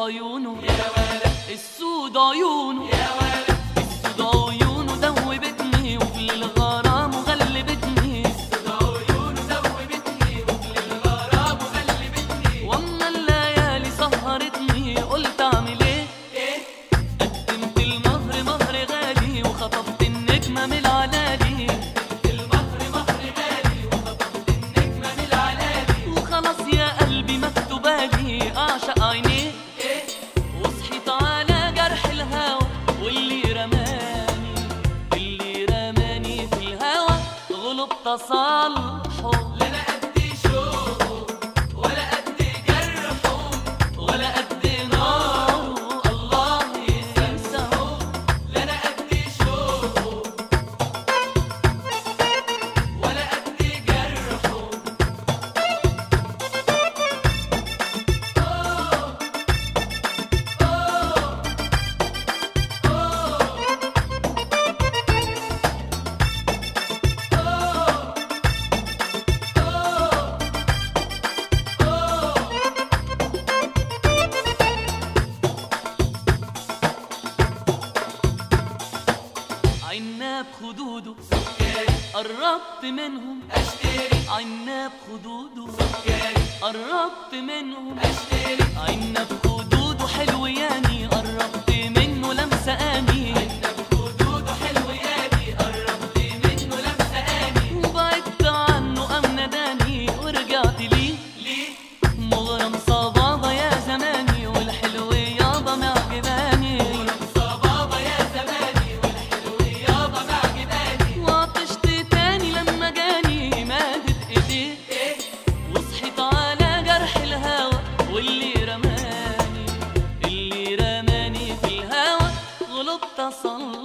عيونه يا ولد، السود عيونه يا ولد، السود عيونه دوبتني وفي الغرام وغلبتني، السود عيونه دوبتني وفي الغرام وغلبتني، واما الليالي سهرتني قلت اعمل ايه؟ قدمت المهر مهر غالي وخطفت النجمه من العلالي، قدمت المهر مهر غالي وخطفت النجمه من العلالي، وخلاص يا قلبي مكتوبالي اعشق عينيه، وصحيت على جرح الهوى واللي رماني، اللي رماني في الهوى غلبت اصالحه، لا انا قد شوقه ولا قد جرحه ولا قد ناره الله ينساه، لا انا قد شوقه ولا قد جرحه. عناب خدوده سكري قربت منهم اشتري، عناب خدوده سكري قربت منهم اشتري، عناب خدوده حلو ياني قربت منه لمسه اني، عناب خدوده حلو ياني قربت منه لمسه اني، وبعدت عنه قام ناداني ورجعت ليه مغرم صبابه يا زماني والحلو يابا معجباني، وصحيت على جرح الهوى واللي رماني في الهوى غلبت اصالحه.